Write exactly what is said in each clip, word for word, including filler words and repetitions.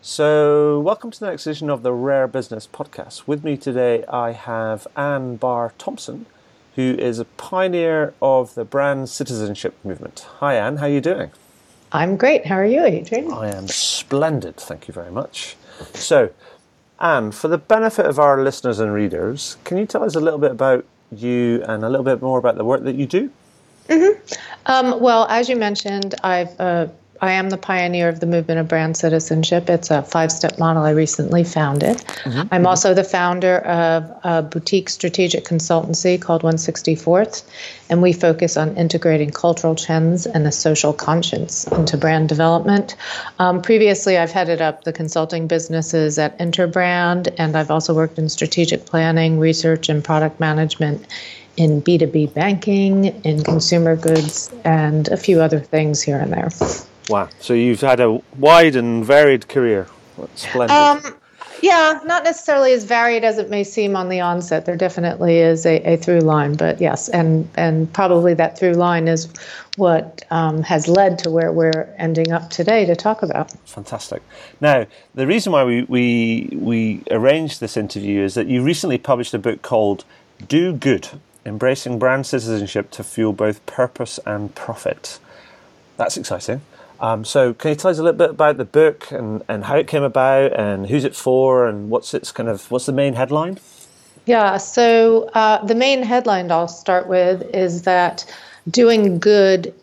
So, welcome to the next edition of the Rare Business Podcast. With me today, I have Anne Barr Thompson, who is a pioneer of the brand citizenship movement. Hi, Anne. How are you doing? I'm great. How are you, Adrian? I am splendid. Thank you very much. So, Anne, for the benefit of our listeners and readers, can you tell us a little bit about you and a little bit more about the work that you do? Mm-hmm. Um, well, as you mentioned, I've uh, I am the pioneer of the movement of brand citizenship. It's a five-step model I recently founded. Mm-hmm. I'm also the founder of a boutique strategic consultancy called one sixty-fourth, and we focus on integrating cultural trends and a social conscience into brand development. Um, previously, I've headed up the consulting businesses at Interbrand, and I've also worked in strategic planning, research, and product management in B two B banking, in consumer goods, and a few other things here and there. Wow. So you've had a wide and varied career. That's splendid. Um, yeah, not necessarily as varied as it may seem on the onset. There definitely is a, a through line, but yes, and, and probably that through line is what um, has led to where we're ending up today to talk about. Fantastic. Now, the reason why we, we, we arranged this interview is that you recently published a book called Do Good, Embracing Brand Citizenship to Fuel Both Purpose and Profit. That's exciting. Um, so can you tell us a little bit about the book and, and how it came about and who's it for and what's its kind of what's the main headline? Yeah, so uh, the main headline I'll start with is that doing good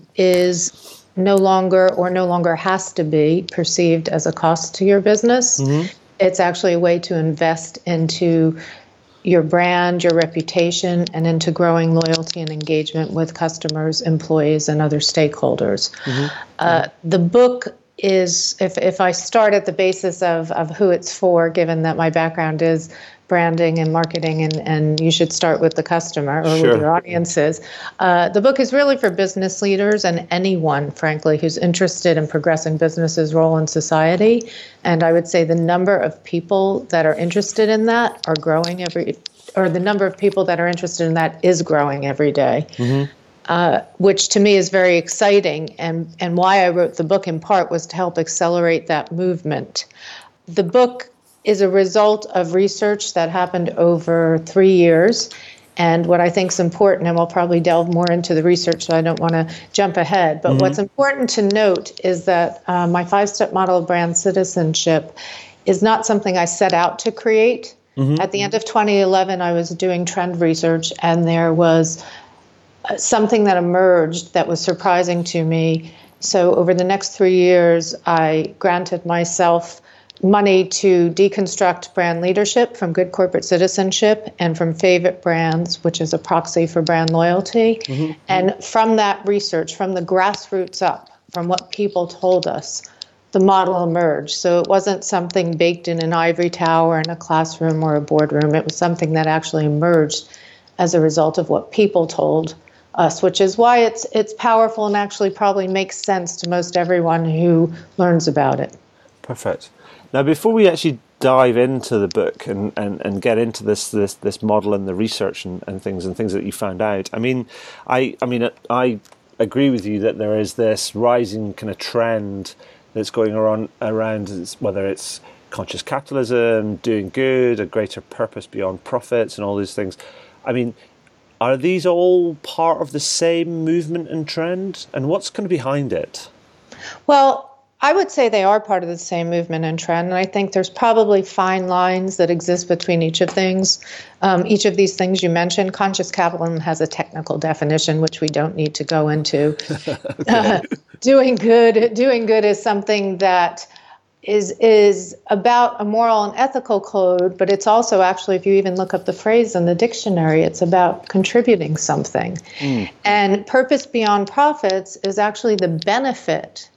is no longer or no longer has to be perceived as a cost to your business. Mm-hmm. It's actually a way to invest into your brand, your reputation, and into growing loyalty and engagement with customers, employees, and other stakeholders. Mm-hmm. Uh, the book is, if, if I start at the basis of, of who it's for, given that my background is branding and marketing, and, and you should start with the customer or Sure. with your audiences. Uh, the book is really for business leaders and anyone, frankly, who's interested in progressing business's role in society. And I would say the number of people that are interested in that are growing every, or the number of people that are interested in that is growing every day. Mm-hmm. Uh, which to me is very exciting. And, and why I wrote the book in part was to help accelerate that movement. The book is a result of research that happened over three years. And what I think is important, and we'll probably delve more into the research, so I don't want to jump ahead, but mm-hmm. what's important to note is that uh, my five-step model of brand citizenship is not something I set out to create. Mm-hmm. At the end of twenty eleven, I was doing trend research, and there was something that emerged that was surprising to me. So over the next three years, I granted myself money to deconstruct brand leadership from good corporate citizenship and from favorite brands, which is a proxy for brand loyalty. Mm-hmm. And from that research, from the grassroots up, from what people told us, the model emerged. So it wasn't something baked in an ivory tower in a classroom or a boardroom. It was something that actually emerged as a result of what people told us, which is why it's it's powerful and actually probably makes sense to most everyone who learns about it. Perfect. Now, before we actually dive into the book and, and, and get into this, this this model and the research and, and things and things that you found out, I mean, I I mean, I agree with you that there is this rising kind of trend that's going around around whether it's conscious capitalism, doing good, a greater purpose beyond profits, and all these things. I mean, are these all part of the same movement and trend? And what's kind of behind it? Well, I would say they are part of the same movement and trend, and I think there's probably fine lines that exist between each of things. Um, each of these things you mentioned, conscious capitalism has a technical definition, which we don't need to go into. Okay. Uh, doing good, doing good is something that is is about a moral and ethical code, but it's also actually, if you even look up the phrase in the dictionary, it's about contributing something. Mm. And purpose beyond profits is actually the benefit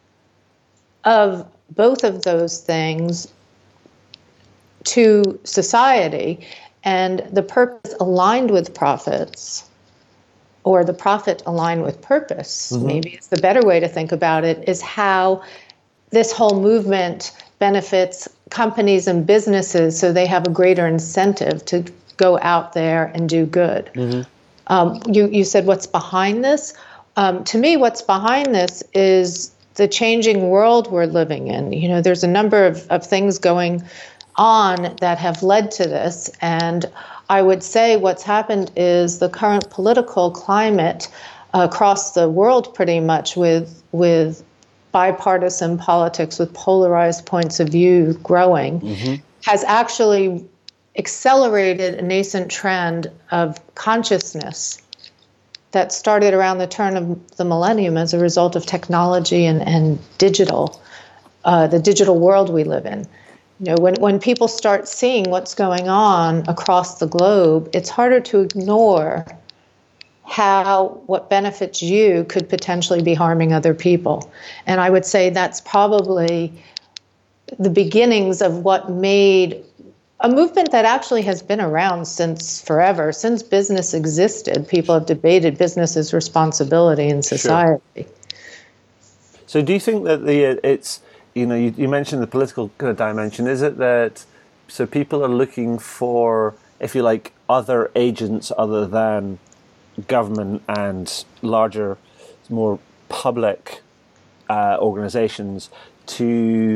of both of those things to society, and the purpose aligned with profits, or the profit aligned with purpose, mm-hmm. maybe it's the better way to think about it, is how this whole movement benefits companies and businesses so they have a greater incentive to go out there and do good. Mm-hmm. Um, you, you said what's behind this? Um, to me, what's behind this is the changing world we're living in. You know, there's a number of, of things going on that have led to this. And I would say what's happened is the current political climate across the world, pretty much with with bipartisan politics, with polarized points of view growing, mm-hmm. has actually accelerated a nascent trend of consciousness that started around the turn of the millennium as a result of technology and, and digital, uh, the digital world we live in. You know, when, when people start seeing what's going on across the globe, it's harder to ignore how what benefits you could potentially be harming other people. And I would say that's probably the beginnings of what made a movement that actually has been around since forever. Since business existed, people have debated business's responsibility in society. Sure. So do you think that the it's, you know, you, you mentioned the political kind of dimension. Is it that, so people are looking for, if you like, other agents other than government and larger, more public uh, organizations to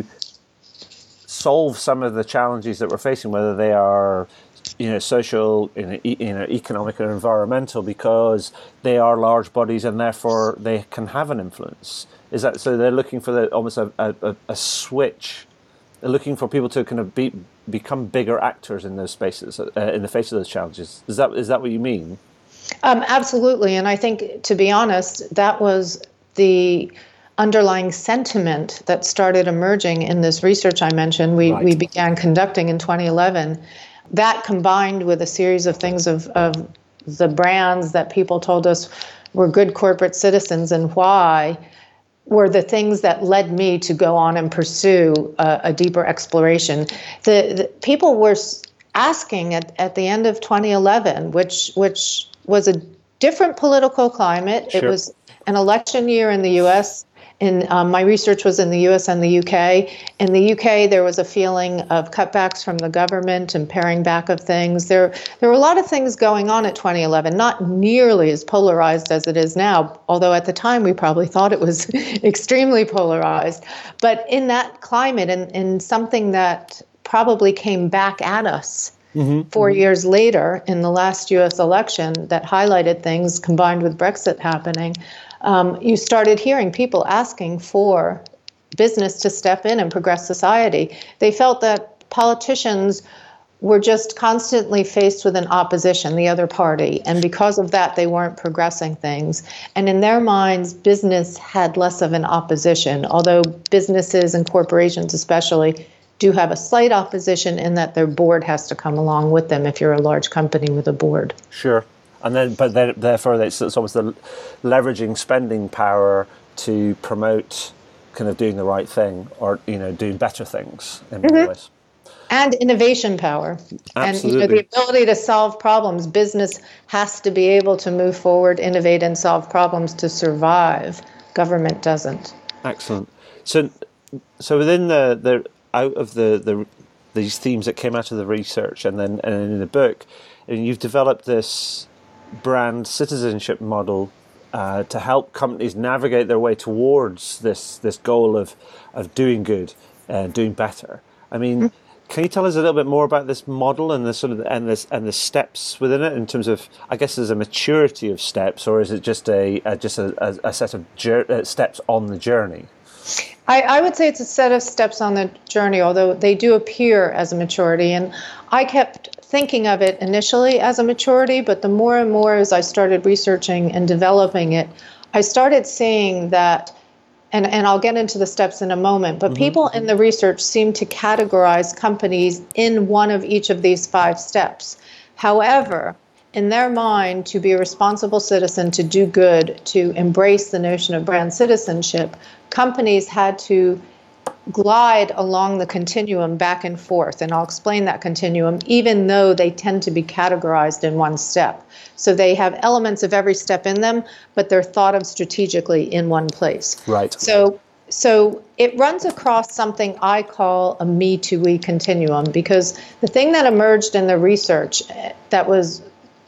solve some of the challenges that we're facing, whether they are, you know, social, you know, e- you know, economic or environmental, because they are large bodies and therefore they can have an influence? Is that so? They're looking for the, almost a, a, a switch. They're looking for people to kind of be become bigger actors in those spaces, uh, in the face of those challenges. Is that is that what you mean? Um, absolutely, and I think, to be honest, that was the underlying sentiment that started emerging in this research I mentioned we, right. we began conducting in twenty eleven. That combined with a series of things of, of the brands that people told us were good corporate citizens and why were the things that led me to go on and pursue a, a deeper exploration. The, the people were asking at, at the end of twenty eleven, which which was a different political climate. Sure. It was an election year in the U S. In um, my research was in the U S and the U K. In the U K, there was a feeling of cutbacks from the government and paring back of things. There, there were a lot of things going on at twenty eleven, not nearly as polarized as it is now, although at the time we probably thought it was extremely polarized. But in that climate, and in something that probably came back at us Mm-hmm. Four mm-hmm. years later, in the last U S election, that highlighted things combined with Brexit happening, um, you started hearing people asking for business to step in and progress society. They felt that politicians were just constantly faced with an opposition, the other party, and because of that, they weren't progressing things. And in their minds, business had less of an opposition, although businesses and corporations especially do have a slight opposition in that their board has to come along with them if you're a large company with a board. Sure. And then, but then, therefore, it's, it's almost the leveraging spending power to promote kind of doing the right thing, or, you know, doing better things in many mm-hmm. ways. And innovation power. Absolutely. And you know, the ability to solve problems. Business has to be able to move forward, innovate, and solve problems to survive. Government doesn't. Excellent. So, so within the the out of the, the these themes that came out of the research and then and in the book, and you've developed this brand citizenship model uh, to help companies navigate their way towards this this goal of of doing good and doing better. I mean, mm-hmm. can you tell us a little bit more about this model and the sort of and this and the steps within it in terms of, I guess, there's a maturity of steps, or is it just a, a just a, a set of jur- uh, steps on the journey? I, I would say it's a set of steps on the journey, although they do appear as a maturity. And I kept thinking of it initially as a maturity, but the more and more as I started researching and developing it, I started seeing that, and, and I'll get into the steps in a moment, but mm-hmm. people in the research seem to categorize companies in one of each of these five steps. However, in their mind, to be a responsible citizen, to do good, to embrace the notion of brand citizenship, companies had to glide along the continuum back and forth. And I'll explain that continuum, even though they tend to be categorized in one step. So they have elements of every step in them, but they're thought of strategically in one place. Right. So So it runs across something I call a me to we continuum, because the thing that emerged in the research that was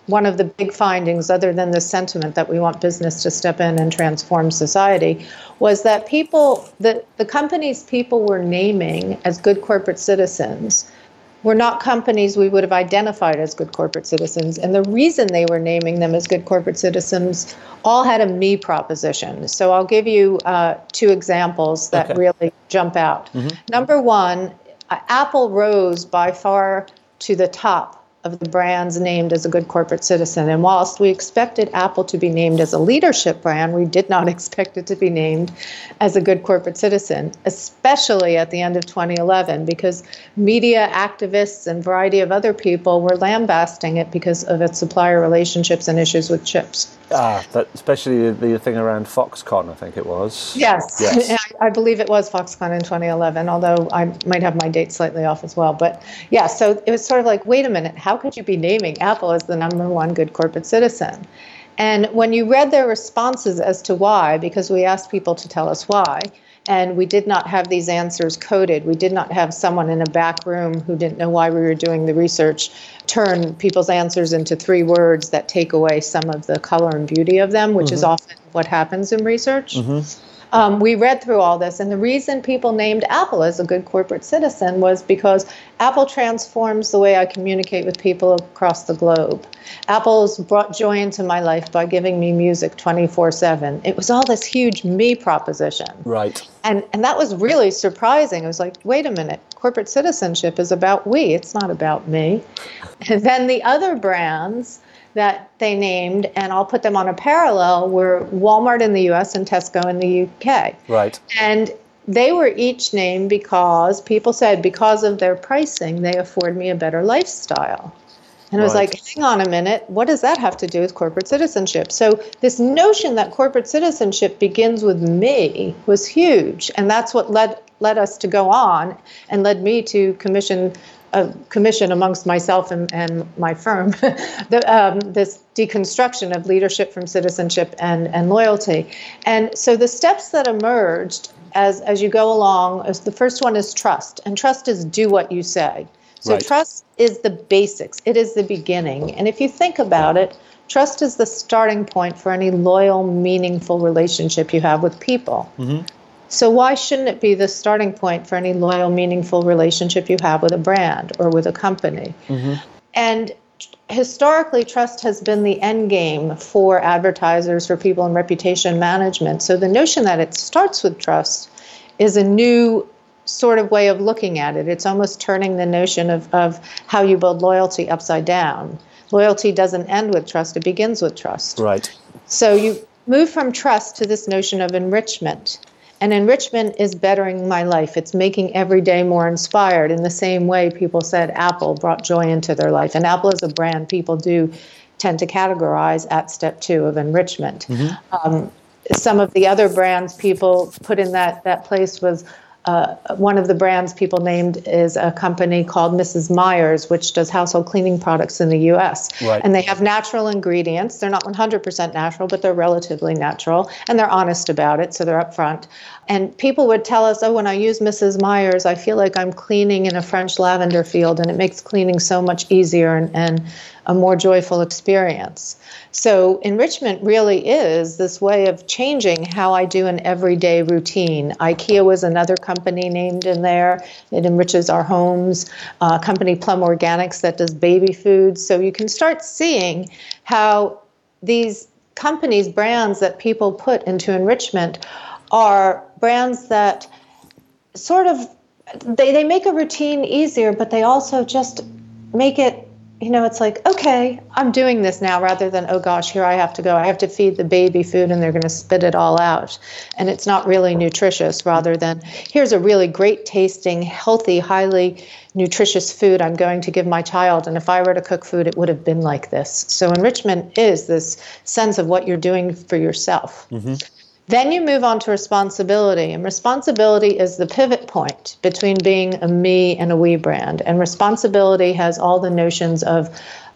one of the big findings, other than the sentiment that we want business to step in and transform society, was that people, the, the companies people were naming as good corporate citizens were not companies we would have identified as good corporate citizens. And the reason they were naming them as good corporate citizens all had a me proposition. So I'll give you uh, two examples that Okay. really jump out. Mm-hmm. Number one, uh, Apple rose by far to the top of the brands named as a good corporate citizen. And whilst we expected Apple to be named as a leadership brand, we did not expect it to be named as a good corporate citizen, especially at the end of twenty eleven, because media activists and a variety of other people were lambasting it because of its supplier relationships and issues with chips. Ah, that, especially the, the thing around Foxconn, I think it was. Yes, yes. I, I believe it was Foxconn in twenty eleven, although I might have my date slightly off as well. But yeah, so it was sort of like, wait a minute, how could you be naming Apple as the number one good corporate citizen? And when you read their responses as to why, because we asked people to tell us why, and we did not have these answers coded. We did not have someone in a back room who didn't know why we were doing the research turn people's answers into three words that take away some of the color and beauty of them, which mm-hmm. is often what happens in research. Mm-hmm. Um, we read through all this, and the reason people named Apple as a good corporate citizen was because Apple transforms the way I communicate with people across the globe. Apple's brought joy into my life by giving me music twenty-four seven. It was all this huge me proposition. Right. And and that was really surprising. It was like, wait a minute, corporate citizenship is about we. It's not about me. And then the other brands that they named, and I'll put them on a parallel, were Walmart in the U S and Tesco in the U K. Right. And they were each named because people said because of their pricing, they afford me a better lifestyle. And I was right. like, hang on a minute, what does that have to do with corporate citizenship? So this notion that corporate citizenship begins with me was huge. And that's what led led us to go on and led me to commission a commission amongst myself and, and my firm, the, um, this deconstruction of leadership from citizenship and, and loyalty. And so the steps that emerged as, as you go along, is the first one is trust. And trust is do what you say. So right. Trust is the basics. It is the beginning. And if you think about it, trust is the starting point for any loyal, meaningful relationship you have with people. Mm-hmm. So why shouldn't it be the starting point for any loyal, meaningful relationship you have with a brand or with a company? Mm-hmm. And historically, trust has been the end game for advertisers, for people in reputation management. So the notion that it starts with trust is a new sort of way of looking at it. It's almost turning the notion of, of how you build loyalty upside down. Loyalty doesn't end with trust, it begins with trust. Right. So you move from trust to this notion of enrichment. And enrichment is bettering my life. It's making every day more inspired. In the same way people said Apple brought joy into their life. And Apple is a brand people do tend to categorize at step two of enrichment. Mm-hmm. Um, some of the other brands people put in that, that place was Uh, one of the brands people named is a company called Missus Meyer's, which does household cleaning products in the U S. Right. And they have natural ingredients. They're not one hundred percent natural, but they're relatively natural. And they're honest about it, so they're upfront. And people would tell us, oh, when I use Missus Meyer's, I feel like I'm cleaning in a French lavender field, and it makes cleaning so much easier and, and a more joyful experience. So enrichment really is this way of changing how I do an everyday routine. IKEA was another company named in there. It enriches our homes. Uh, company Plum Organics that does baby food. So you can start seeing how these companies, brands that people put into enrichment are brands that sort of, they, they make a routine easier, but they also just make it, you know, it's like, okay, I'm doing this now rather than, oh gosh, here I have to go. I have to feed the baby food and they're going to spit it all out. And it's not really nutritious rather than, here's a really great tasting, healthy, highly nutritious food I'm going to give my child. And if I were to cook food, it would have been like this. So enrichment is this sense of what you're doing for yourself. Mm-hmm. Then you move on to responsibility, and responsibility is the pivot point between being a me and a we brand. And responsibility has all the notions of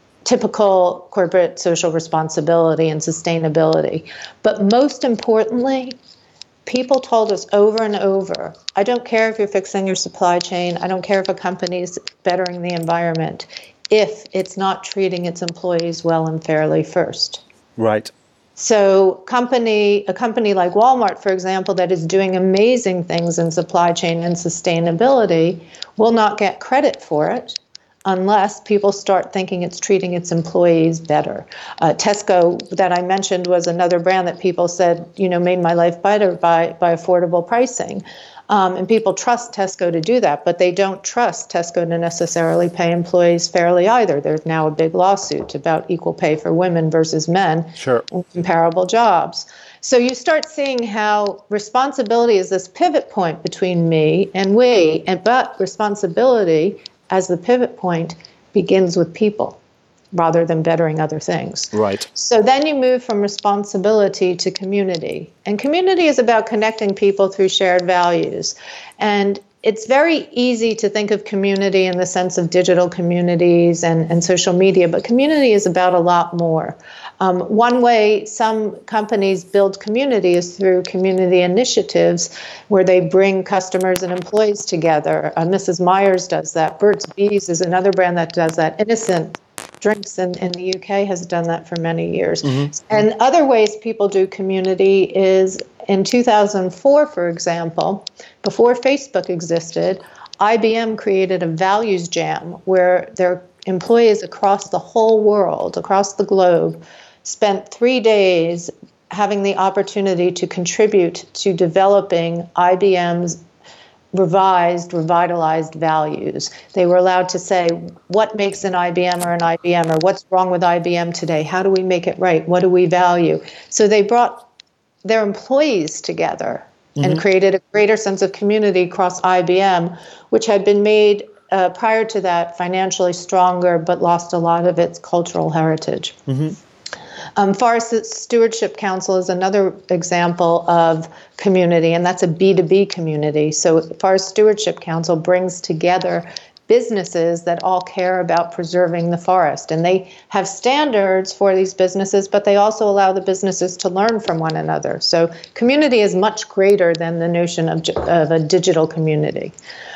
typical corporate social responsibility and sustainability. But most importantly, people told us over and over, I don't care if you're fixing your supply chain, I don't care if a company is bettering the environment. if it's not treating its employees well and fairly first. Right. So company, a company like Walmart, for example, that is doing amazing things in supply chain and sustainability will not get credit for it unless people start thinking it's treating its employees better. Uh, Tesco, that I mentioned, was another brand that people said, you know, made my life better by, by affordable pricing. Um, and people trust Tesco to do that, but they don't trust Tesco to necessarily pay employees fairly either. There's now a big lawsuit about equal pay for women versus men Sure. in comparable jobs. So you start seeing how responsibility is this pivot point between me and we, and but responsibility as the pivot point begins with people rather than bettering other things. Right. So then you move from responsibility to community. And community is about connecting people through shared values. And it's very easy to think of community in the sense of digital communities and, and social media, but community is about a lot more. Um, one way some companies build community is through community initiatives where they bring customers and employees together. Uh, Missus Myers does that. Burt's Bees is another brand that does that. Innocent Drinks in, in the U K has done that for many years. Mm-hmm. And other ways people do community is in two thousand four, for example, before Facebook existed, I B M created a values jam where their employees across the whole world, across the globe, spent three days having the opportunity to contribute to developing I B M's revised, revitalized values. They were allowed to say what makes an I B M or an I B M, or what's wrong with I B M today? How do we make it right? What do we value? So they brought their employees together mm-hmm. and created a greater sense of community across I B M, which had been made uh, prior to that financially stronger, but lost a lot of its cultural heritage. Mm-hmm. Um, Forest Stewardship Council is another example of community, and that's a B two B community. So Forest Stewardship Council brings together businesses that all care about preserving the forest. And they have standards for these businesses, but they also allow the businesses to learn from one another. So community is much greater than the notion of, of a digital community.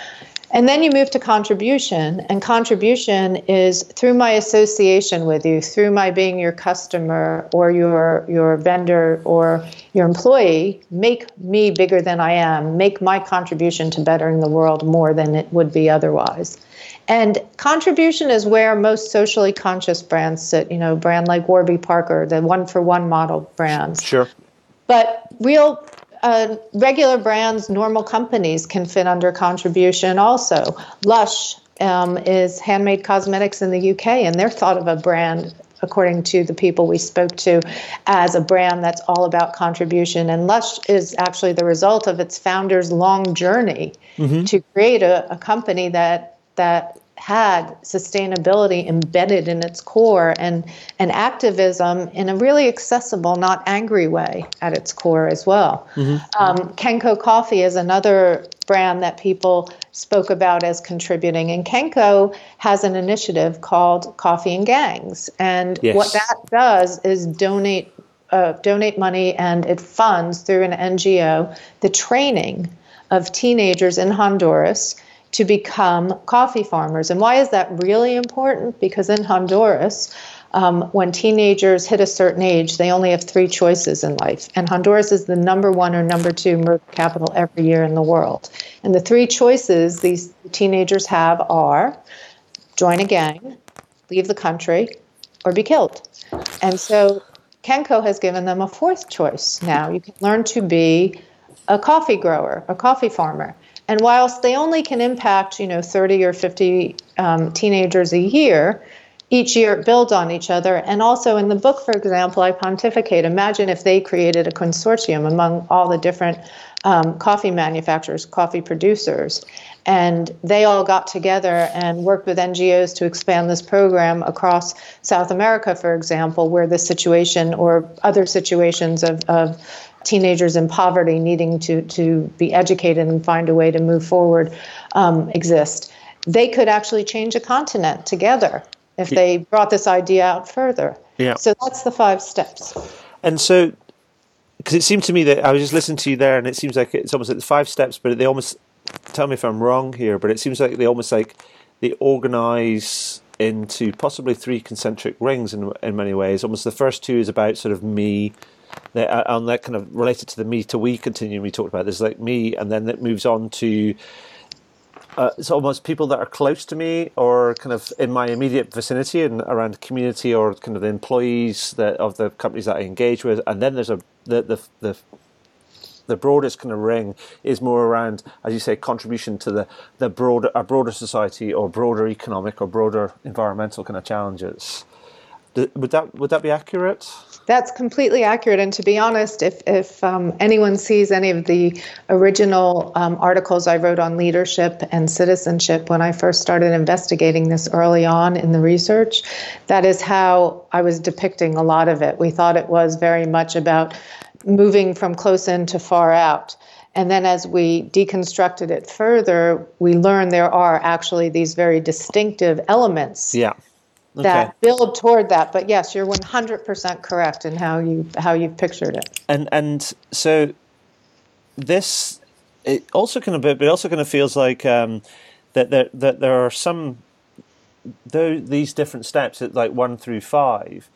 And then you move to contribution, and contribution is through my association with you, through my being your customer or your your vendor or your employee, make me bigger than I am, make my contribution to bettering the world more than it would be otherwise. And contribution is where most socially conscious brands sit, you know, a brand like Warby Parker, the one-for-one model brands. Sure. But real Uh, regular brands, normal companies can fit under contribution also. Lush um, is handmade cosmetics in the U K, and they're thought of a brand, according to the people we spoke to, as a brand that's all about contribution. And Lush is actually the result of its founder's long journey mm-hmm. to create a, a company that that had sustainability embedded in its core and, and activism in a really accessible, not angry way at its core as well. Mm-hmm. Um, Kenco Coffee is another brand that people spoke about as contributing. And Kenco has an initiative called Coffee and Gangs. And yes. what that does is donate uh, donate money, and it funds through an N G O the training of teenagers in Honduras to become coffee farmers. And why is that really important? Because in Honduras, um, when teenagers hit a certain age, they only have three choices in life. And Honduras is the number one or number two murder capital every year in the world. And the three choices these teenagers have are join a gang, leave the country, or be killed. And so Kenco has given them a fourth choice now. You can learn to be a coffee grower, a coffee farmer. And whilst they only can impact, you know, thirty or fifty um, teenagers a year, each year it builds on each other. And also in the book, for example, I pontificate. Imagine if they created a consortium among all the different um, coffee manufacturers, coffee producers, and they all got together and worked with N G Os to expand this program across South America, for example, where the situation or other situations of, of teenagers in poverty needing to, to be educated and find a way to move forward um, exist. They could actually change a continent together if they brought this idea out further. Yeah. So that's the five steps. And so, because it seemed to me that I was just listening to you there, and it seems like it's almost like the five steps, but they almost, tell me if I'm wrong here, but it seems like they almost like they organize into possibly three concentric rings in in many ways. Almost the first two is about sort of me, they, uh, on that kind of related to the me to we continuum we talked about. There's like me, and then it moves on to uh, it's almost people that are close to me or kind of in my immediate vicinity and around community or kind of the employees that of the companies that I engage with. And then there's a the the the the broadest kind of ring is more around, as you say, contribution to the, the broader a broader society or broader economic or broader environmental kind of challenges. Would that would that be accurate? That's completely accurate. And to be honest, if if um, anyone sees any of the original um, articles I wrote on leadership and citizenship when I first started investigating this early on in the research, that is how I was depicting a lot of it. We thought it was very much about moving from close in to far out. And then as we deconstructed it further, we learned there are actually these very distinctive elements yeah. okay. that build toward that. But yes, you're one hundred percent correct in how you how you've pictured it. And and so this it also kind of but it also kind of feels like um, that there that there are some though these different steps at like one through five.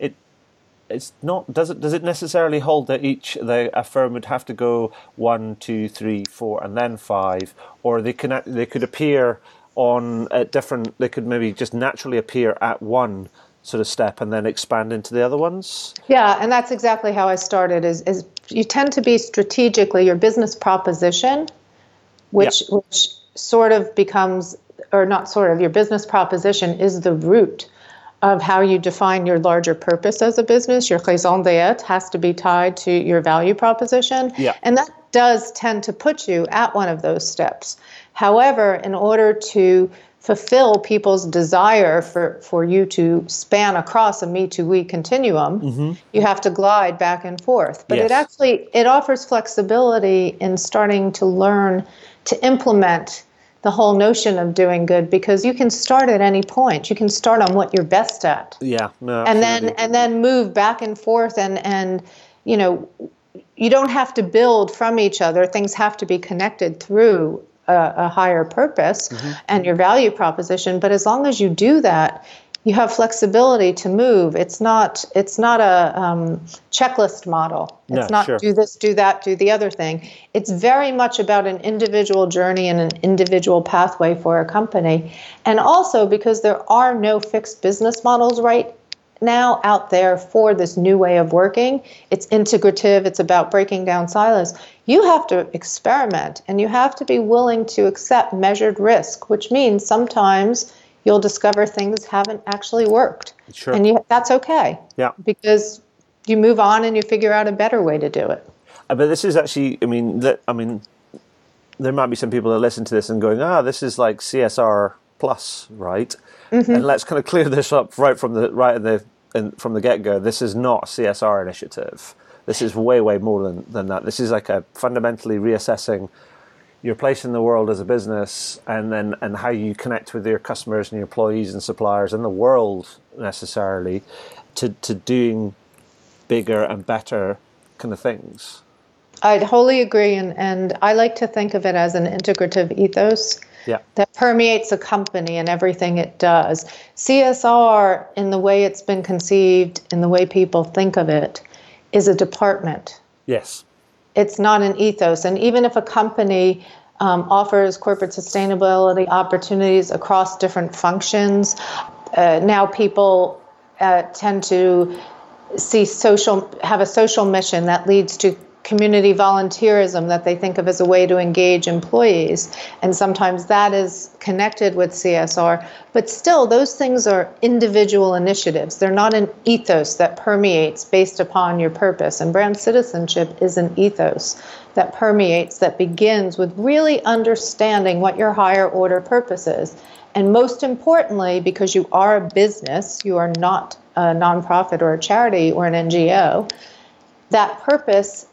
It's not. Does it? Does it necessarily hold that each the a firm would have to go one, two, three, four, and then five, or they can they could appear on at different. They could maybe just naturally appear at one sort of step and then expand into the other ones. Yeah, and that's exactly how I started. Is is you tend to be strategically your business proposition, which yeah. which sort of becomes or not sort of your business proposition is the root of how you define your larger purpose as a business. Your raison d'être has to be tied to your value proposition. Yeah. And that does tend to put you at one of those steps. However, in order to fulfill people's desire for, for you to span across a me to we continuum, mm-hmm. you have to glide back and forth. But yes. it actually, it offers flexibility in starting to learn to implement the whole notion of doing good, because you can start at any point. You can start on what you're best at. Yeah, no, and then and then move back and forth, and and you know, you don't have to build from each other. Things have to be connected through a, a higher purpose mm-hmm. and your value proposition. But as long as you do that, you have flexibility to move. It's not it's not a um, checklist model. It's no, not sure. do this, do that, do the other thing. It's very much about an individual journey and an individual pathway for a company. And also because there are no fixed business models right now out there for this new way of working. It's integrative. It's about breaking down silos. You have to experiment, and you have to be willing to accept measured risk, which means sometimes you'll discover things haven't actually worked. Sure. And you, that's okay. Yeah. Because you move on and you figure out a better way to do it. Uh, but this is actually, I mean, that, I mean, there might be some people that listen to this and going, ah, this is like C S R plus, right? Mm-hmm. And let's kind of clear this up right from the right in the in, from the get-go. This is not a C S R initiative. This is way, way more than, than that. This is like a fundamentally reassessing your place in the world as a business, and then and how you connect with your customers and your employees and suppliers and the world necessarily to, to doing bigger and better kind of things. I'd wholly agree, and, and I like to think of it as an integrative ethos yeah. that permeates a company and everything it does. C S R, in the way it's been conceived, in the way people think of it, is a department. Yes. It's not an ethos. And even if a company um, offers corporate sustainability opportunities across different functions, uh, now people uh, tend to see social, have a social mission that leads to community volunteerism that they think of as a way to engage employees. And sometimes that is connected with C S R. But still, those things are individual initiatives. They're not an ethos that permeates based upon your purpose. And brand citizenship is an ethos that permeates, that begins with really understanding what your higher order purpose is. And most importantly, because you are a business, you are not a nonprofit or a charity or an N G O, that purpose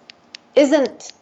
isn't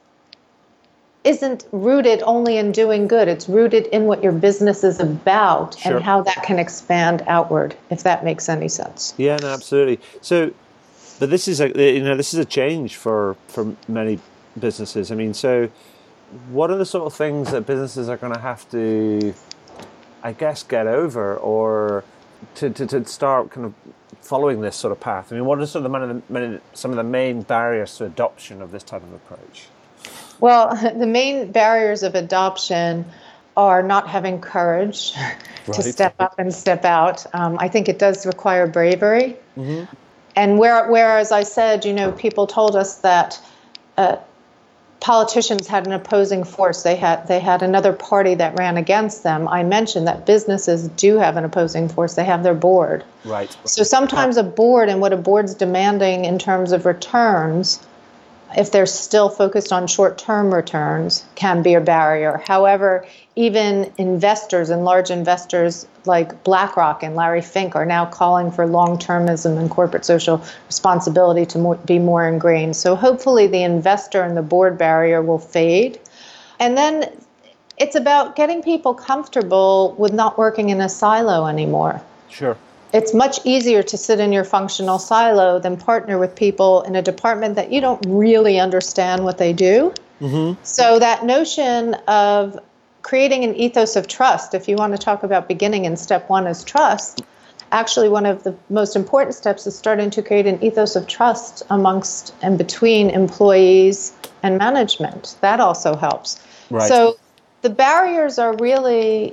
isn't rooted only in doing good. It's rooted in what your business is about Sure. and how that can expand outward, if that makes any sense. Yeah, no, absolutely. So, but this is a you know this is a change for for many businesses. I mean, so what are the sort of things that businesses are going to have to, I guess, get over or to, to, to start kind of following this sort of path? I mean, what are sort of the, many, some of the main barriers to adoption of this type of approach? Well, the main barriers of adoption are not having courage right. to step up and step out. Um, I think it does require bravery. Mm-hmm. And where, whereas I said, you know, people told us that uh, politicians had an opposing force. They had they had another party that ran against them. I mentioned that businesses do have an opposing force. They have their board. Right. So sometimes a board and what a board's demanding in terms of returns, if they're still focused on short-term returns, can be a barrier. However, even investors and large investors like BlackRock and Larry Fink are now calling for long-termism and corporate social responsibility to more, be more ingrained. So hopefully the investor and the board barrier will fade. And then it's about getting people comfortable with not working in a silo anymore. Sure. It's much easier to sit in your functional silo than partner with people in a department that you don't really understand what they do. Mm-hmm. So that notion of creating an ethos of trust, if you want to talk about beginning in step one is trust, actually one of the most important steps is starting to create an ethos of trust amongst and between employees and management. That also helps. Right. So the barriers are really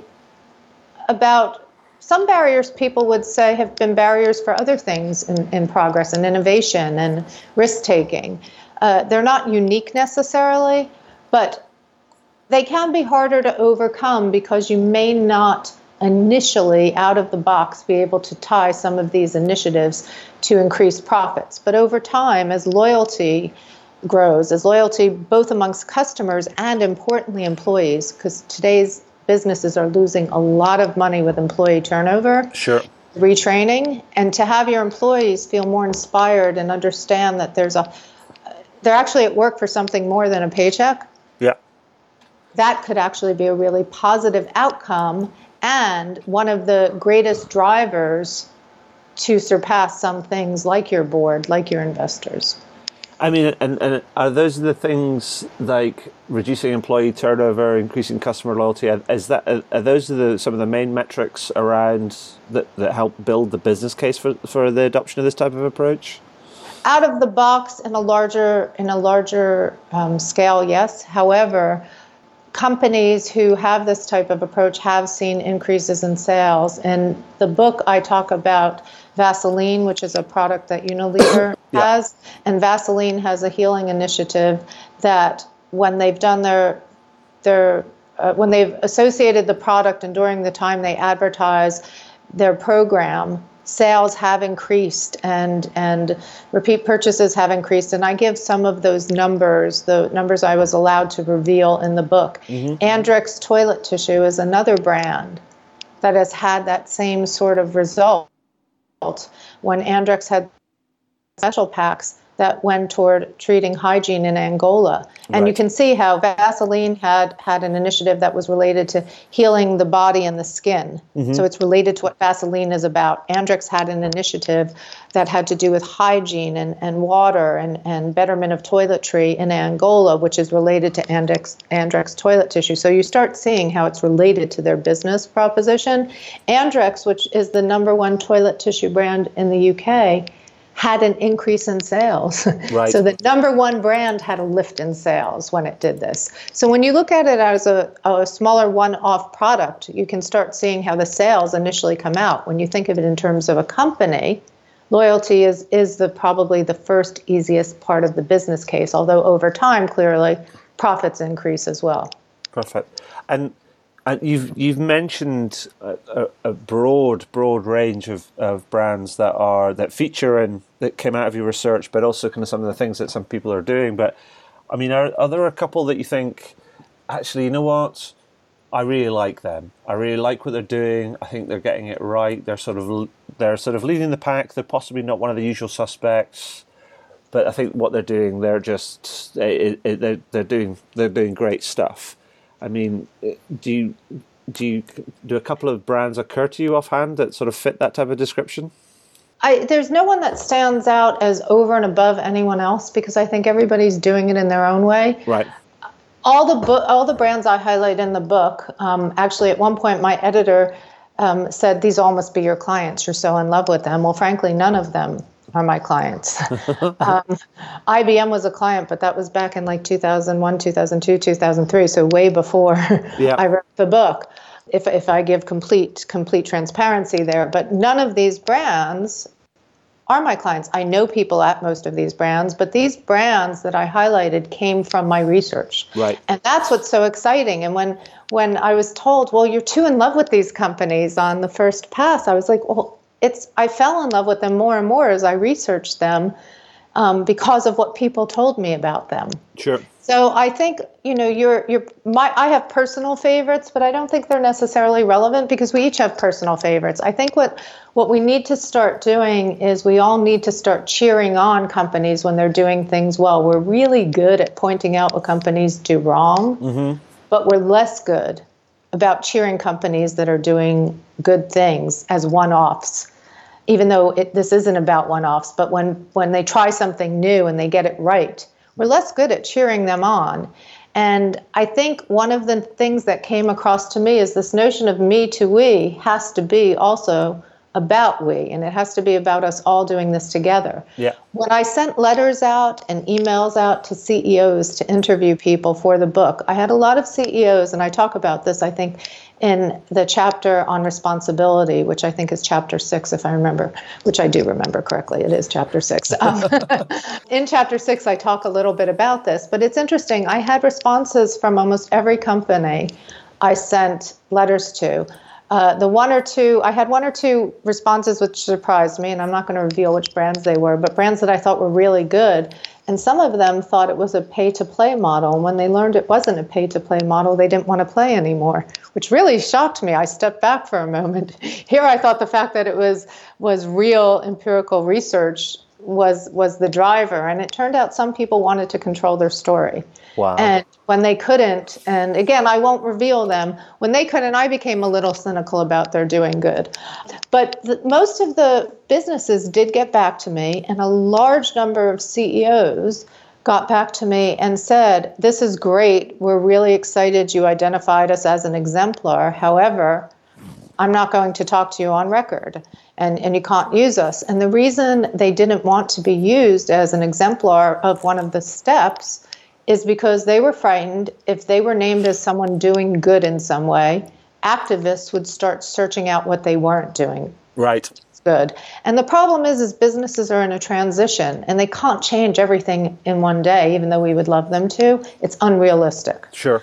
about some barriers people would say have been barriers for other things in, in progress and innovation and risk-taking. Uh, they're not unique necessarily, but they can be harder to overcome because you may not initially, out of the box, be able to tie some of these initiatives to increase profits. But over time, as loyalty grows, as loyalty both amongst customers and, importantly, employees, because today's businesses are losing a lot of money with employee turnover, sure, retraining, and to have your employees feel more inspired and understand that there's a they're actually at work for something more than a paycheck. Yeah, that could actually be a really positive outcome and one of the greatest drivers to surpass some things like your board, like your investors. I mean, and, and are those the things like reducing employee turnover, increasing customer loyalty? Is that are, are those the some of the main metrics around that, that help build the business case for, for the adoption of this type of approach? Out of the box, in a larger in a larger um, scale, yes. However, companies who have this type of approach have seen increases in sales. In the book, I talk about Vaseline, which is a product that Unilever yeah. has, and Vaseline has a healing initiative that when they've done their their uh, when they've associated the product and during the time they advertise their program, sales have increased and and repeat purchases have increased. And I give some of those numbers, the numbers I was allowed to reveal in the book. Mm-hmm. Andrex toilet tissue is another brand that has had that same sort of result. When Andrex had special packs that went toward treating hygiene in Angola. And right. you can see how Vaseline had, had an initiative that was related to healing the body and the skin. Mm-hmm. So it's related to what Vaseline is about. Andrex had an initiative that had to do with hygiene and, and water and, and betterment of toiletry in Angola, which is related to Andrex, Andrex toilet tissue. So you start seeing how it's related to their business proposition. Andrex, which is the number one toilet tissue brand in the U K, had an increase in sales. Right. So the number one brand had a lift in sales when it did this. So when you look at it as a, a smaller one-off product, you can start seeing how the sales initially come out. When you think of it in terms of a company, loyalty is, is the probably the first easiest part of the business case, although over time, clearly, profits increase as well. Perfect. And And you've you've mentioned a, a broad broad range of, of brands that are that feature and that came out of your research, but also kind of some of the things that some people are doing. But I mean, are, are there a couple that you think, actually, you know what, I really like them. I really like what they're doing. I think they're getting it right. They're sort of they're sort of leading the pack. They're possibly not one of the usual suspects, but I think what they're doing, they're just it, it, they're they're doing they're doing great stuff. I mean, do you do you do a couple of brands occur to you offhand that sort of fit that type of description? I, there's no one that stands out as over and above anyone else because I think everybody's doing it in their own way. Right. All the bo- all the brands I highlight in the book. Um, actually, at one point, my editor um, said, these all must be your clients. You're so in love with them. Well, frankly, none of them are my clients. um, I B M was a client, but that was back in like two thousand one, two thousand two, two thousand three, so way before yeah. I wrote the book. If if I give complete complete transparency there, but none of these brands are my clients. I know people at most of these brands, but these brands that I highlighted came from my research. Right. And that's what's so exciting. And when when I was told, well, you're too in love with these companies on the first pass, I was like, well, it's I fell in love with them more and more as I researched them um, because of what people told me about them. Sure. So I think, you know, you're you're my I have personal favorites, but I don't think they're necessarily relevant because we each have personal favorites. I think what what we need to start doing is we all need to start cheering on companies when they're doing things well. We're really good at pointing out what companies do wrong, mm-hmm. but we're less good about cheering companies that are doing good things as one-offs. Even though it, this isn't about one-offs, but when when they try something new and they get it right, we're less good at cheering them on. And I think one of the things that came across to me is this notion of me to we has to be also about we, and it has to be about us all doing this together. Yeah. When I sent letters out and emails out to C E Os to interview people for the book, I had a lot of C E Os, and I talk about this, I think, in the chapter on responsibility, which I think is chapter six, if I remember, which I do remember correctly. It is chapter six. Um, in chapter six, I talk a little bit about this, but it's interesting. I had responses from almost every company I sent letters to. Uh, the one or two, I had one or two responses which surprised me, and I'm not going to reveal which brands they were, but brands that I thought were really good. And some of them thought it was a pay-to-play model. And when they learned it wasn't a pay-to-play model, they didn't want to play anymore, which really shocked me. I stepped back for a moment. Here I thought the fact that it was was real empirical research was was the driver. And it turned out some people wanted to control their story. Wow. And when they couldn't, and again, I won't reveal them, when they couldn't, I became a little cynical about their doing good. But the, most of the businesses did get back to me, and a large number of C E Os got back to me and said, this is great. We're really excited you identified us as an exemplar. However, I'm not going to talk to you on record, and, and you can't use us. And the reason they didn't want to be used as an exemplar of one of the steps is because they were frightened if they were named as someone doing good in some way, activists would start searching out what they weren't doing. Right. Good. And the problem is, is businesses are in a transition, and they can't change everything in one day, even though we would love them to. It's unrealistic. Sure.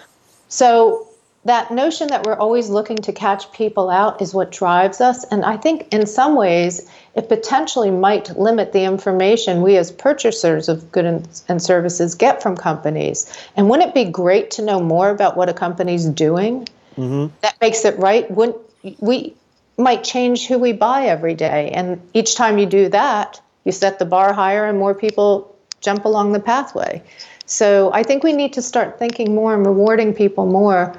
So that notion that we're always looking to catch people out is what drives us. And I think in some ways, it potentially might limit the information we as purchasers of goods and services get from companies. And wouldn't it be great to know more about what a company's doing mm-hmm. that makes it right? Wouldn't we might change who we buy every day. And each time you do that, you set the bar higher and more people jump along the pathway. So I think we need to start thinking more and rewarding people more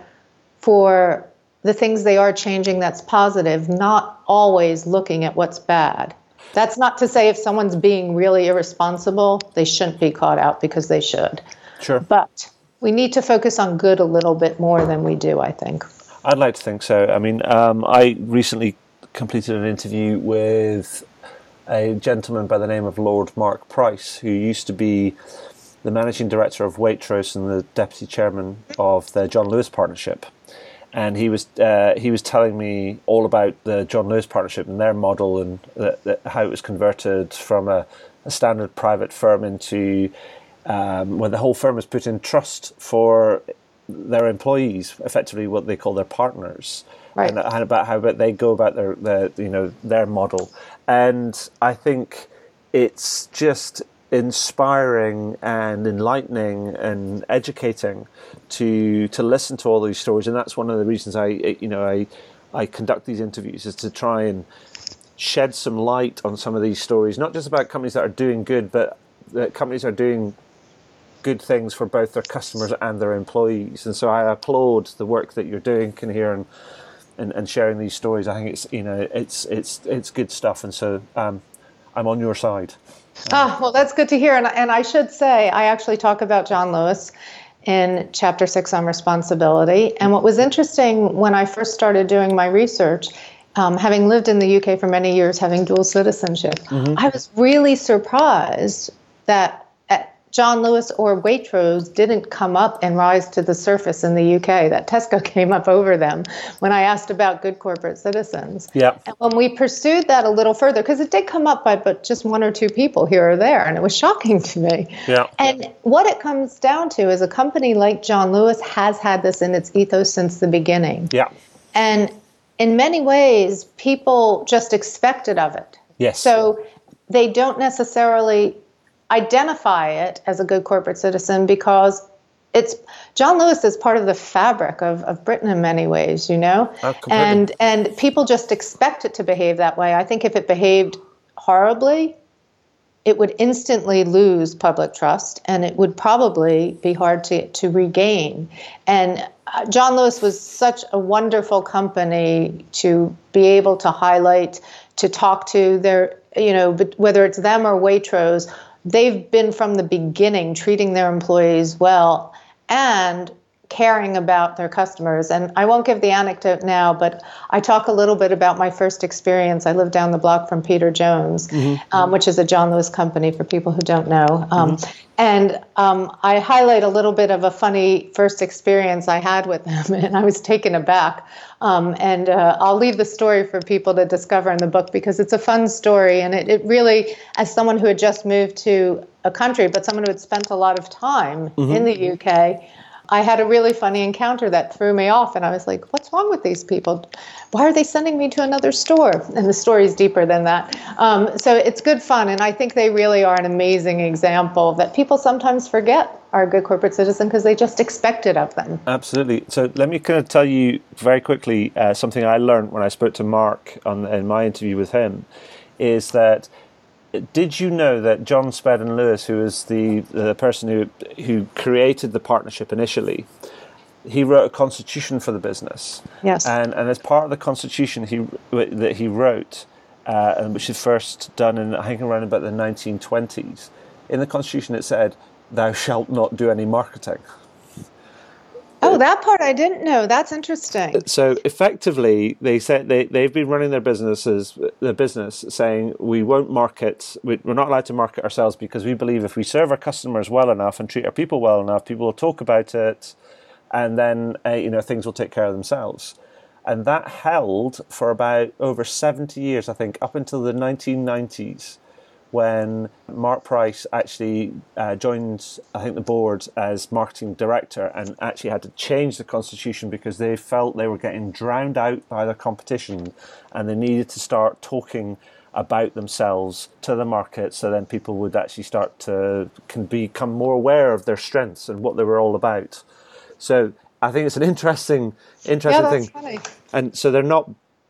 for the things they are changing that's positive, not always looking at what's bad. That's not to say if someone's being really irresponsible, they shouldn't be caught out, because they should. Sure. But we need to focus on good a little bit more than we do, I think. I'd like to think so. I mean, um, I recently completed an interview with a gentleman by the name of Lord Mark Price, who used to be the managing director of Waitrose and the deputy chairman of the John Lewis Partnership. And he was uh, he was telling me all about the John Lewis Partnership and their model, and the, the, how it was converted from a, a standard private firm into um, when the whole firm was put in trust for their employees, effectively what they call their partners, right. and, and about how about they go about their, their you know their model. And I think it's just inspiring and enlightening and educating to to listen to all these stories, and that's one of the reasons I you know I I conduct these interviews, is to try and shed some light on some of these stories, not just about companies that are doing good, but that companies are doing good things for both their customers and their employees. And so I applaud the work that you're doing, Kinnear, and and, and sharing these stories. I think it's you know it's it's it's good stuff, and so um, I'm on your side. Ah, well, that's good to hear. And, and I should say, I actually talk about John Lewis in chapter six on responsibility. And what was interesting when I first started doing my research um, having lived in the U K for many years, having dual citizenship, mm-hmm. I was really surprised that John Lewis or Waitrose didn't come up and rise to the surface in the U K, that Tesco came up over them when I asked about good corporate citizens. Yeah. And when we pursued that a little further, because it did come up by but just one or two people here or there, and it was shocking to me. Yeah. And what it comes down to is a company like John Lewis has had this in its ethos since the beginning. Yeah. And in many ways, people just expect it of it. Yes. So they don't necessarily identify it as a good corporate citizen because it's John Lewis is part of the fabric of, of Britain in many ways, you know, oh, and and people just expect it to behave that way. I think if it behaved horribly, it would instantly lose public trust, and it would probably be hard to to regain. And uh, John Lewis was such a wonderful company to be able to highlight, to talk to their, you know, but whether it's them or Waitrose. They've been from the beginning treating their employees well and caring about their customers. And I won't give the anecdote now, but I talk a little bit about my first experience. I lived down the block from Peter Jones, mm-hmm. um, which is a John Lewis company for people who don't know. Um, mm-hmm. And um, I highlight a little bit of a funny first experience I had with them, and I was taken aback. Um, and uh, I'll leave the story for people to discover in the book because it's a fun story. And it, it really, as someone who had just moved to a country, but someone who had spent a lot of time mm-hmm. in the U K, I had a really funny encounter that threw me off. And I was like, what's wrong with these people? Why are they sending me to another store? And the story is deeper than that. Um, so it's good fun. And I think they really are an amazing example that people sometimes forget are a good corporate citizen because they just expect it of them. Absolutely. So let me kind of tell you very quickly uh, something I learned when I spoke to Mark on in my interview with him, is that did you know that John Spedden Lewis, who is the the person who who created the partnership initially, he wrote a constitution for the business. Yes. And and as part of the constitution he that he wrote, uh, and which was first done in I think around about the nineteen twenties, in the constitution it said, "Thou shalt not do any marketing." Oh, that part I didn't know. That's interesting. So effectively, they said they they've been running their businesses, their business, saying we won't market. We're not allowed to market ourselves because we believe if we serve our customers well enough and treat our people well enough, people will talk about it, and then uh, you know things will take care of themselves. And that held for about over seventy years, I think, up until the nineteen nineties. When Mark Price actually uh, joined, I think, the board as marketing director and actually had to change the constitution because they felt they were getting drowned out by the competition and they needed to start talking about themselves to the market so then people would actually start to can become more aware of their strengths and what they were all about. So I think it's an interesting, interesting yeah, that's thing. Funny. And so they're not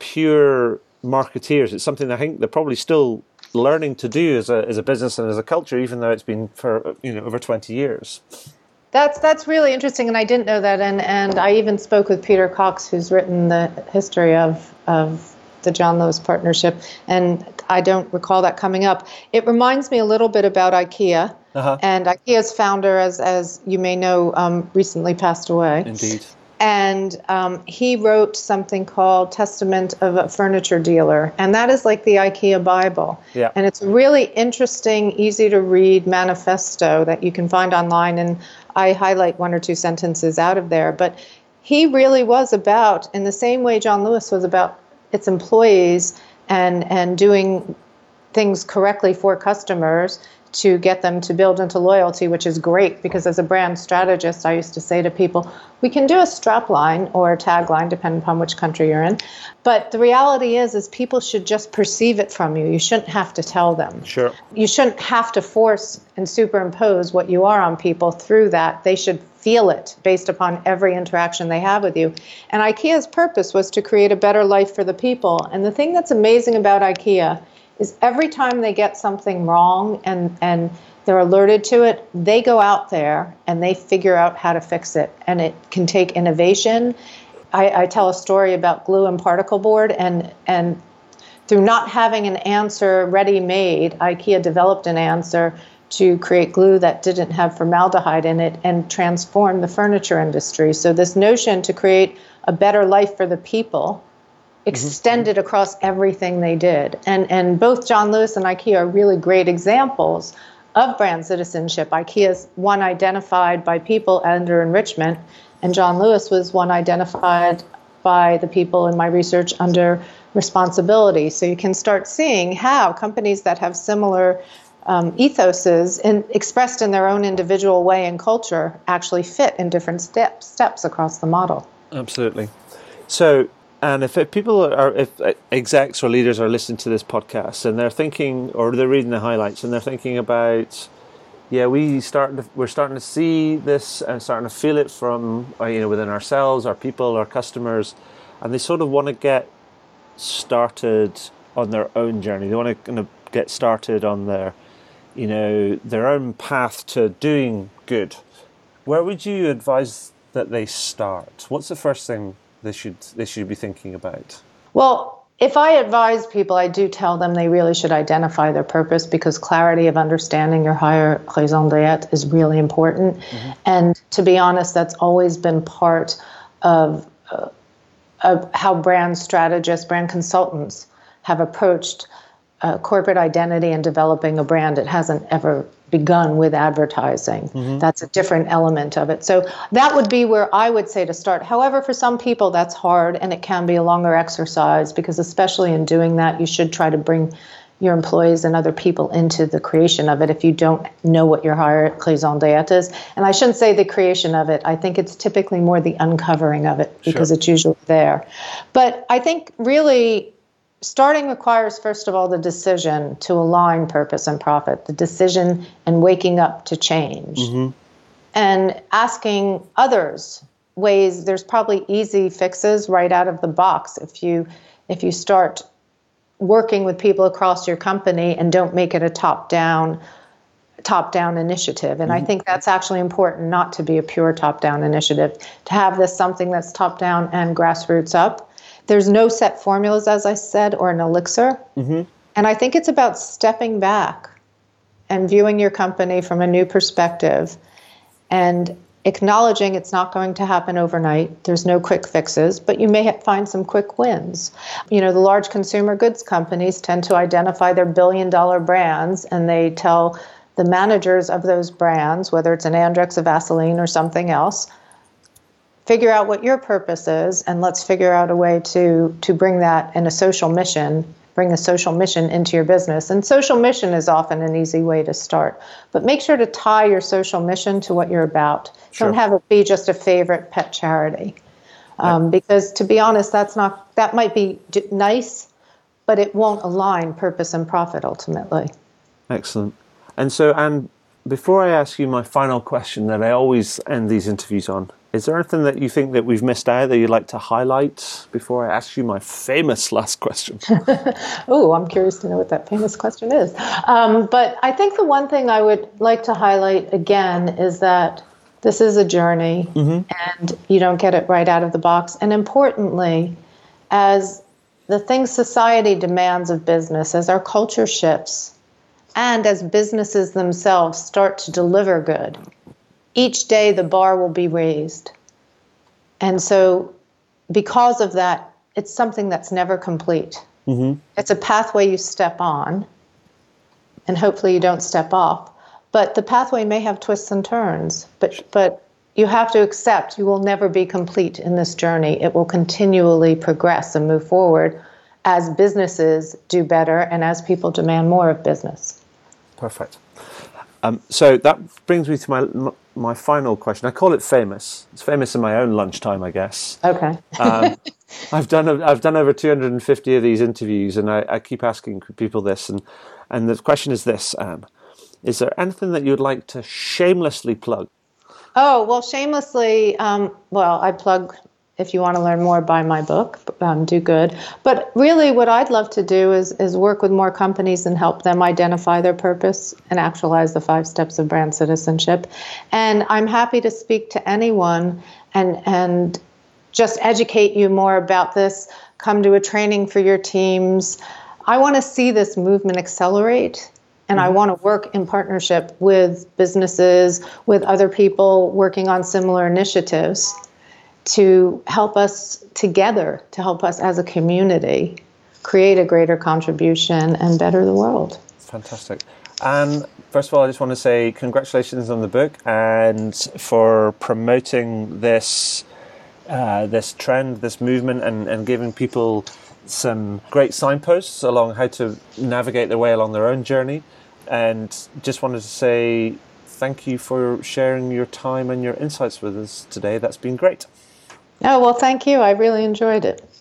pure marketeers. It's something I think they're probably still learning to do as a as a business and as a culture, even though it's been for you know over twenty years. That's that's really interesting, and I didn't know that. And and I even spoke with Peter Cox, who's written the history of of the John Lewis partnership, and I don't recall that coming up. It reminds me a little bit about IKEA, uh-huh. and IKEA's founder, as as you may know, um, recently passed away. Indeed. And um, he wrote something called Testament of a Furniture Dealer. And that is like the IKEA Bible. Yeah. And it's a really interesting, easy to read manifesto that you can find online. And I highlight one or two sentences out of there. But he really was about, in the same way John Lewis was about its employees and, and doing things correctly for customers to get them to build into loyalty, which is great because as a brand strategist, I used to say to people, we can do a strap line or a tagline, depending upon which country you're in. But the reality is, is people should just perceive it from you. You shouldn't have to tell them. Sure. You shouldn't have to force and superimpose what you are on people through that. They should feel it based upon every interaction they have with you. And IKEA's purpose was to create a better life for the people. And the thing that's amazing about IKEA is every time they get something wrong and, and they're alerted to it, they go out there and they figure out how to fix it. And it can take innovation. I, I tell a story about glue and particle board, and, and through not having an answer ready-made, IKEA developed an answer to create glue that didn't have formaldehyde in it and transform the furniture industry. So this notion to create a better life for the people extended mm-hmm. across everything they did. And and both John Lewis and IKEA are really great examples of brand citizenship. IKEA is one identified by people under enrichment, and John Lewis was one identified by the people in my research under responsibility. So you can start seeing how companies that have similar um, ethoses in, expressed in their own individual way and culture actually fit in different steps steps across the model. Absolutely. So, and if people are, if execs or leaders are listening to this podcast and they're thinking, or they're reading the highlights and they're thinking about, yeah, we starting to, we're starting to see this and starting to feel it from, you know, within ourselves, our people, our customers, and they sort of want to get started on their own journey. They want to kind of get started on their, you know, their own path to doing good. Where would you advise that they start? What's the first thing they should they should be thinking about? Well, if I advise people, I do tell them they really should identify their purpose, because clarity of understanding your higher raison d'être is really important. Mm-hmm. And to be honest, that's always been part of, uh, of how brand strategists, brand consultants have approached uh, corporate identity and developing a brand. It hasn't ever begun with advertising. Mm-hmm. That's a different element of it. So that would be where I would say to start. However, for some people that's hard and it can be a longer exercise, because especially in doing that, you should try to bring your employees and other people into the creation of it if you don't know what your higher raison d'être is. And I shouldn't say the creation of it. I think it's typically more the uncovering of it, because sure. it's usually there. But I think really starting requires, first of all, the decision to align purpose and profit, the decision and waking up to change. Mm-hmm. And asking others ways, there's probably easy fixes right out of the box if you if you start working with people across your company and don't make it a top-down top-down initiative. And mm-hmm. I think that's actually important, not to be a pure top-down initiative, to have this something that's top-down and grassroots up. There's no set formulas, as I said, or an elixir. Mm-hmm. And I think it's about stepping back and viewing your company from a new perspective and acknowledging it's not going to happen overnight. There's no quick fixes, but you may find some quick wins. You know, the large consumer goods companies tend to identify their billion-dollar brands, and they tell the managers of those brands, whether it's an Andrex, a Vaseline, or something else, figure out what your purpose is, and let's figure out a way to to bring that in a social mission, bring a social mission into your business. And social mission is often an easy way to start. But make sure to tie your social mission to what you're about. Sure. Don't have it be just a favorite pet charity. Um, because to be honest, that's not that might be nice, but it won't align purpose and profit ultimately. Excellent. And so, Anne, before I ask you my final question that I always end these interviews on, is there anything that you think that we've missed out that you'd like to highlight before I ask you my famous last question? Oh, I'm curious to know what that famous question is. Um, but I think the one thing I would like to highlight again is that this is a journey, mm-hmm. and you don't get it right out of the box. And importantly, as the things society demands of business, as our culture shifts, and as businesses themselves start to deliver good, each day the bar will be raised. And so because of that, it's something that's never complete. Mm-hmm. It's a pathway you step on, and hopefully you don't step off. But the pathway may have twists and turns, but but you have to accept you will never be complete in this journey. It will continually progress and move forward as businesses do better and as people demand more of business. Perfect. Um, so that brings me to my my final question. I call it famous. It's famous in my own lunchtime, I guess. Okay. um, I've done I've done over two hundred fifty of these interviews, and I, I keep asking people this, and and the question is this: um, is there anything that you'd like to shamelessly plug? Oh well, shamelessly. Um, well, I plug. If you want to learn more, buy my book, um, Do Good. But really what I'd love to do is is work with more companies and help them identify their purpose and actualize the five steps of brand citizenship. And I'm happy to speak to anyone and and just educate you more about this. Come to a training for your teams. I want to see this movement accelerate. And mm-hmm. I want to work in partnership with businesses, with other people working on similar initiatives. to help us together, to help us as a community create a greater contribution and better the world. Fantastic. And first of all, I just want to say congratulations on the book and for promoting this uh, this trend, this movement, and, and giving people some great signposts along how to navigate their way along their own journey. And just wanted to say thank you for sharing your time and your insights with us today. That's been great. Oh, well, thank you. I really enjoyed it.